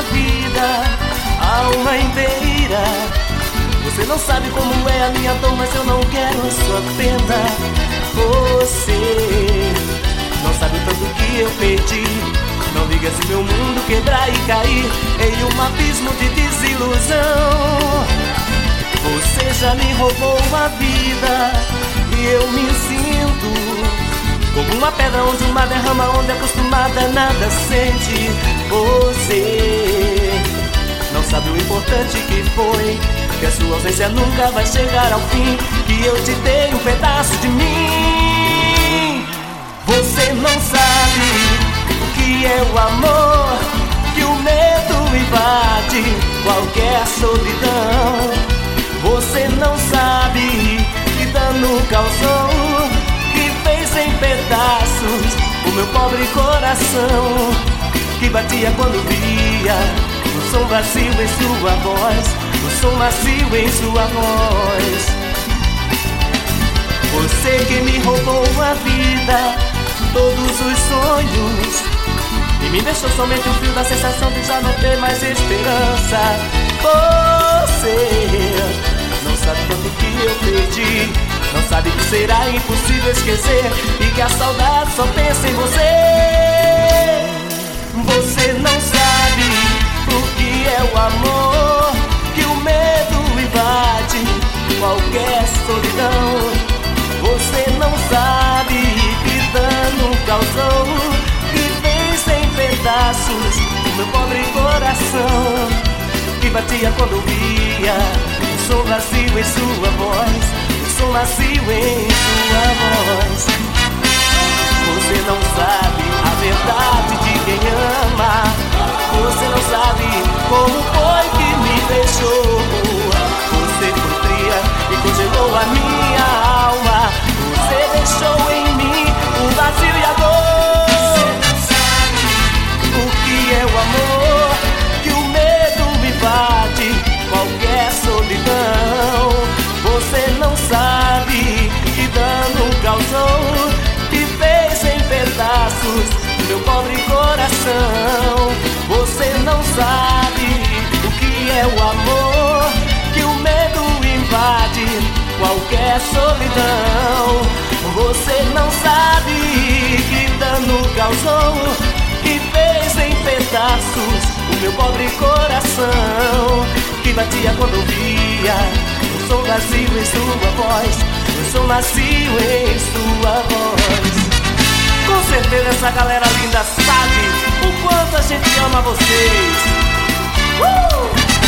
a vida, a alma inteira. Você não sabe como é a minha dor, mas eu não quero a sua pena. Você não sabe o tanto que eu perdi. Não liga se meu mundo quebrar e cair em um abismo de desilusão. Você já me roubou a vida e eu me sinto como uma pedra onde o mar derrama, onde acostumada nada sente. Você não sabe o importante que foi, que a sua ausência nunca vai chegar ao fim, que eu te dei um pedaço de mim. Você não sabe o que é o amor, que o medo invade qualquer solidão. Você não sabe que dano causou, que fez em pedaços o meu pobre coração, que batia quando via o som vazio em sua voz, o som macio em sua voz. Você que me roubou a vida, todos os sonhos, e me deixou somente o fio da sensação de já não ter mais esperança. Você não sabe quanto que eu perdi, não sabe que será impossível esquecer e que a saudade só pensa em você. Você não sabe o que é o amor, que o medo invade qualquer solidão. Você não sabe que dano causou, que fez em pedaços o meu pobre coração, que batia quando via o som vazio em sua voz, o som macio em sua voz. Você não sabe a verdade de quem ama, você não sabe como foi que me deixou. Você foi fria e congelou a minha alma, você deixou em mim o vazio e a dor. Você não sabe o que é o amor, que o medo invade qualquer solidão. Você não sabe que dano causou, que fez em pedaços o meu pobre coração. Você não sabe o que é o amor, que o medo invade qualquer solidão. Você não sabe que dano causou, que fez em pedaços o meu pobre coração, que batia quando via o som vazio em sua voz, o som macio em sua voz. Com certeza essa galera linda sabe o quanto a gente ama vocês.